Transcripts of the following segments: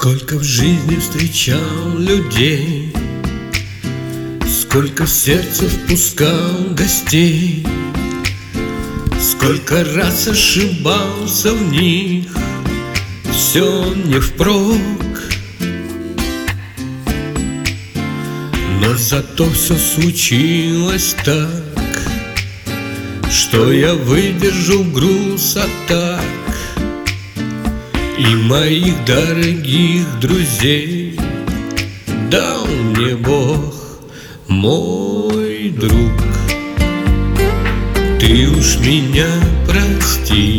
Сколько в жизни встречал людей, сколько в сердце впускал гостей, сколько раз ошибался в них, все не впрок. Но зато все случилось так, что я выдержал груз атак и моих дорогих друзей дал мне Бог, мой друг. Ты уж меня прости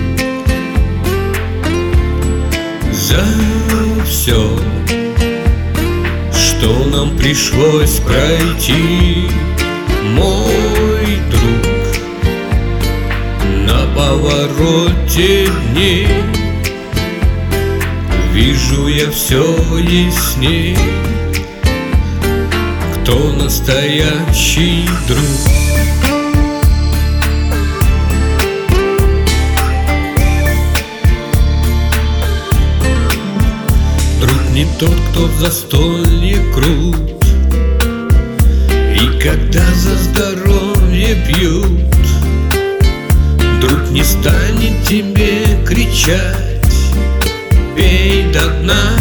за все, что нам пришлось пройти, мой друг. На повороте дней вижу я все ясней, кто настоящий друг. Друг не тот, кто в застолье крут, и когда за здоровье пьют. Друг не станет тебе кричать: пей до дна.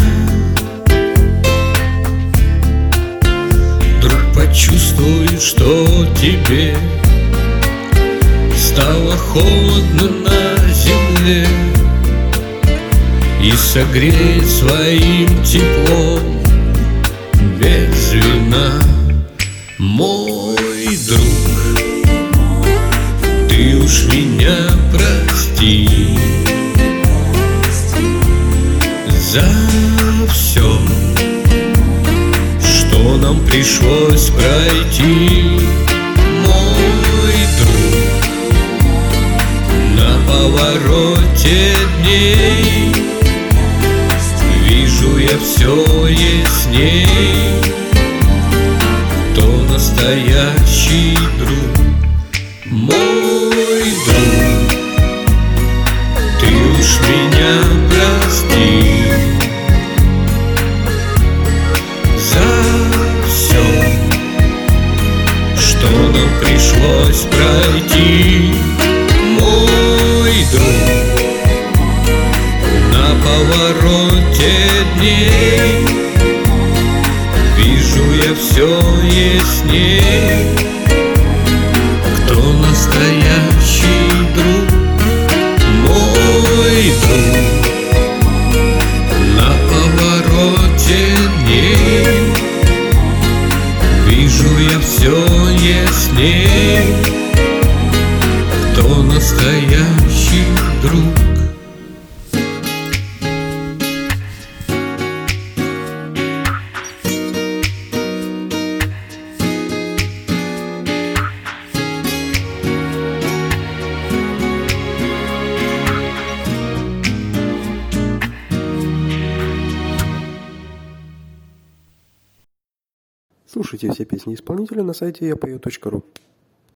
Друг почувствует, что тебе стало холодно на земле, и согреет своим теплом без вина, мой друг. Ты уж меня прости за все, что нам пришлось пройти, мой друг. На повороте дней вижу я все ясней, кто настоящий друг, мой друг. Ты уж меня прости за все, что нам пришлось пройти, мой друг. На повороте дней вижу я все ясней, кто настоящий друг, мой друг. На повороте дней вижу я все ясней, кто настоящий друг. Слушайте все песни исполнителя на сайте yapою.ru.